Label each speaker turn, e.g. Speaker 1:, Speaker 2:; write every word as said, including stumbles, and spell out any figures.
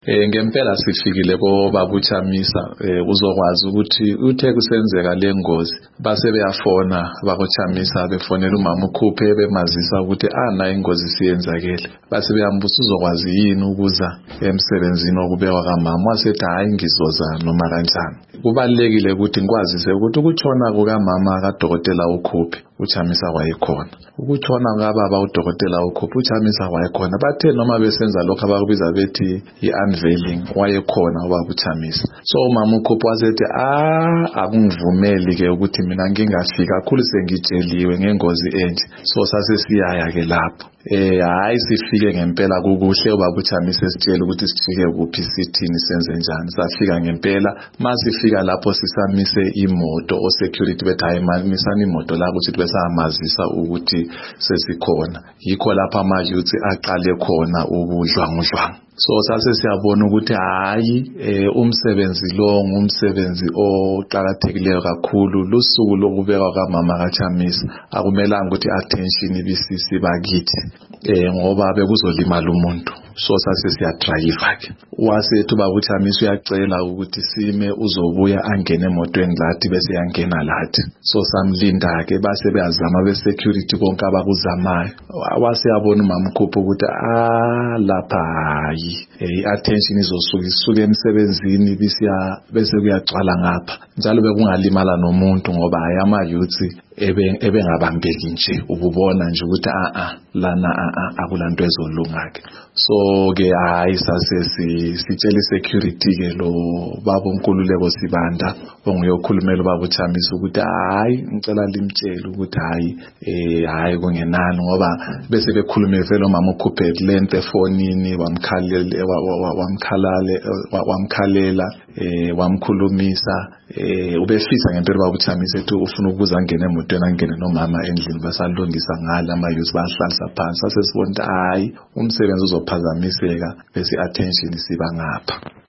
Speaker 1: Eh ngempela sifikile koBaba uChamisa eh uzokwazi ukuthi uthe kusenzeka lengozi base beyafona baba uChamisa befonela umama uKhuphe bemazisa ukuthi ana ingozi siyenzakele base beyambuza uzokwazi yini ukuza emsebenzini okubekwa kaMama wasethi hayi ngizoza noma kanjani. Kubalekile ukuthi ngikwazise ukuthi ukutshona kukaMama kaDokotela uKhuphe uChamisa wayekhona, ukutshona kaBaba uDokotela uKhuphe uChamisa wayekhona. Bathe noma besenza lokho abakubiza bethi i-unveiling wayekhona uBaba uChamisa. So umama uKhuphe wasethi ah akungivumeli ke ukuthi mina ngingafika kakhulu sengitsheliwe ngengozi enje. So sase siyaya ke lapho eh hayi sifike ngempela kukuhle uBaba uChamisa esitshela ukuthi sifike kuphi sithini senze njani. Safika ngempela masifika lapho sisamise imoto o security bethi hayi mamisani imoto la ukuthi besamazisa ukuthi sesikhona. Yikho lapha ama youth aqale khona ubudlwangudlwangu. So sase siyabona ukuthi hayi eh umsebenzi lo ngumsebenzi oqhakathekileyo kakhulu. Lusuku lokubekwa kaMama kaChamisa akumelanga ukuthi attention ibisisi bakithi eh ngoba bekuzolimala umuntu. So sase siya drive ke wasethi uBaba uChamisa uyacela ukuthi sime uzobuya angene emotweni lathi bese yangena lathi. So samlinda ke base beyazama be security konke abakuzamayo. Wase yabona umama uKhuphe ukuthi ah lapha hayi eh attention izosuka isuke emsebenzini bisiya bese kuyagcwala ngapha njalo bekungalimala nomuntu ngoba hayi ama youth ebe ebengabambeki nje ukubona nje ukuthi a a lana a a akulanto ezolunga ke. So ke hayi sase sitshela security ke lo baba uNkululeko Sibanda onguyokhulumela uBaba uChamisa ukuthi hayi ngicela limtshele ukuthi hayi eh hayi kungenani ngoba bese bekhulume vele umama uKhuphe lento efonini wamkhalela wamkhalale wamkhalela eh wamkhulumisa eh ubefisa ngempela uBaba uChamisa ethi ufuna ukuza angene emotweni angene nomama endlini basalungisa ngala ama youth bahlalisa phansi. Sase sibona hayi umsebenzi uzophazamiseka bese attention siba ngapha.